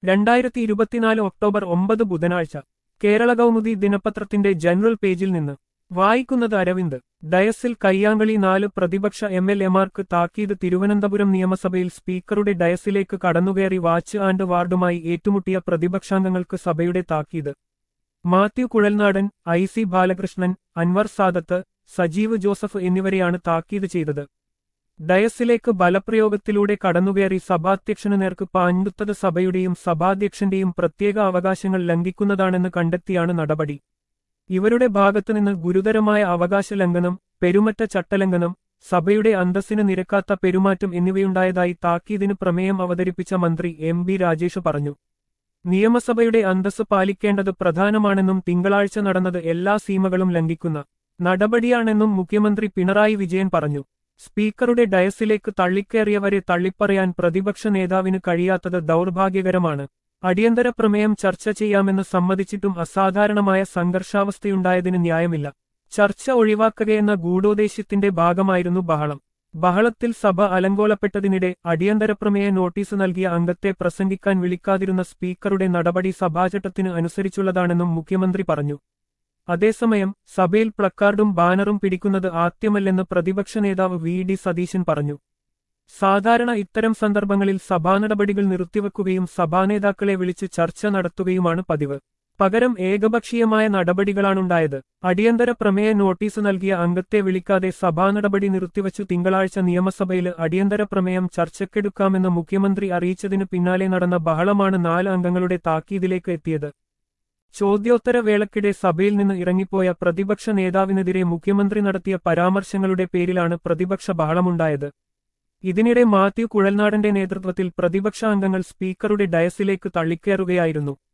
2024 October 9 ബുധനാഴ്ച കേരള കൗമുദി ദിനപത്രത്തിന്റെ general പേജിൽ നിന്ന് വായിക്കുന്നത് അരവിന്ദ്. ഡയസിൽ കയ്യാങ്കളി 4 പ്രതിപക്ഷ എംഎൽഎമാർക്ക് താക്കീത്. തിരുവനന്തപുരം നിയമസഭയിൽ സ്പീക്കറുടെ ഡയസിലേക്ക് കടന്നുകയറി വാച്ച് ആൻഡ് വാർഡുമായി ഏറ്റുമുട്ടിയ പ്രതിപക്ഷാംഗങ്ങൾക്ക് സഭയുടെ താക്കീത്. മാത്യു കുഴൽനാടൻ, ഐ.സി. ബാലകൃഷ്ണൻ, അൻവർ സാദത്ത്, സജീവ് ജോസഫ് എന്നിവരെയാണ് താക്കീത് ചെയ്തത്. ഡയസിലേക്ക് ബലപ്രയോഗത്തിലൂടെ കടന്നുകയറി സഭാധ്യക്ഷന് നേർക്ക് പാഞ്ഞുത്തത് സഭയുടെയും സഭാധ്യക്ഷന്റെയും പ്രത്യേക അവകാശങ്ങൾ ലംഘിക്കുന്നതാണെന്ന് കണ്ടെത്തിയാണ് നടപടി. ഇവരുടെ ഭാഗത്തുനിന്ന് ഗുരുതരമായ അവകാശ ലംഘനം, പെരുമറ്റ ചട്ടലംഘനം, സഭയുടെ അന്തസ്സിന് നിരക്കാത്ത പെരുമാറ്റം എന്നിവയുണ്ടായതായി താക്കീതിന് പ്രമേയം അവതരിപ്പിച്ച മന്ത്രി എം.ബി. രാജേഷ് പറഞ്ഞു. നിയമസഭയുടെ അന്തസ്സ് പാലിക്കേണ്ടത് പ്രധാനമാണെന്നും തിങ്കളാഴ്ച നടന്നത് എല്ലാ സീമകളും ലംഘിക്കുന്ന നടപടിയാണെന്നും മുഖ്യമന്ത്രി പിണറായി വിജയൻ പറഞ്ഞു. സ്പീക്കറുടെ ഡയസിലേക്ക് തള്ളിക്കയറിയവരെ തള്ളിപ്പറയാൻ പ്രതിപക്ഷ നേതാവിന് കഴിയാത്തത് ദൗർഭാഗ്യകരമാണ്. അടിയന്തര പ്രമേയം ചർച്ച ചെയ്യാമെന്ന് സമ്മതിച്ചിട്ടും അസാധാരണമായ സംഘർഷാവസ്ഥയുണ്ടായതിന് ന്യായമില്ല. ചർച്ച ഒഴിവാക്കുകയെന്ന ഗൂഢോദ്ദേശ്യത്തിന്റെ ഭാഗമായിരുന്നു ബഹളം. ബഹളത്തിൽ സഭ അലങ്കോലപ്പെട്ടതിനിടെ അടിയന്തര പ്രമേയ നോട്ടീസ് നൽകിയ അംഗത്തെ പ്രസംഗിക്കാൻ വിളിക്കാതിരുന്ന സ്പീക്കറുടെ നടപടി സഭാചട്ടത്തിന് അനുസരിച്ചുള്ളതാണെന്നും മുഖ്യമന്ത്രി പറഞ്ഞു. അതേസമയം സഭയിൽ പ്ലക്കാർഡും ബാനറും പിടിക്കുന്നത് ആദ്യമല്ലെന്ന് പ്രതിപക്ഷ നേതാവ് വി.ഡി. സതീശൻ പറഞ്ഞു. സാധാരണ ഇത്തരം സന്ദർഭങ്ങളിൽ സഭാനടപടികൾ നിർത്തിവെക്കുകയും സഭാനേതാക്കളെ വിളിച്ച് ചർച്ച നടത്തുകയുമാണ് പതിവ്. പകരം ഏകപക്ഷീയമായ നടപടികളാണുണ്ടായത്. അടിയന്തര പ്രമേയ നോട്ടീസ് നൽകിയ അംഗത്തെ വിളിക്കാതെ സഭാനടപടി നിർത്തിവച്ചു. തിങ്കളാഴ്ച നിയമസഭയിൽ അടിയന്തര പ്രമേയം ചർച്ചയ്ക്കെടുക്കാമെന്ന് മുഖ്യമന്ത്രി അറിയിച്ചതിന് പിന്നാലെ നടന്ന ബഹളമാണ് 4 അംഗങ്ങളുടെ താക്കീതിലേക്ക് എത്തിയത്. ചോദ്യോത്തര വേളക്കിടെ സഭയിൽ നിന്ന് ഇറങ്ങിപ്പോയ പ്രതിപക്ഷ നേതാവിനെതിരെ മുഖ്യമന്ത്രി നടത്തിയ പരാമർശങ്ങളുടെ പേരിലാണ് പ്രതിപക്ഷ ബഹളമുണ്ടായത്. ഇതിനിടെ മാത്യു കുഴൽനാടന്റെ നേതൃത്വത്തിൽ പ്രതിപക്ഷ അംഗങ്ങൾ സ്പീക്കറുടെ ഡയസിലേക്ക് തള്ളിക്കയറുകയായിരുന്നു.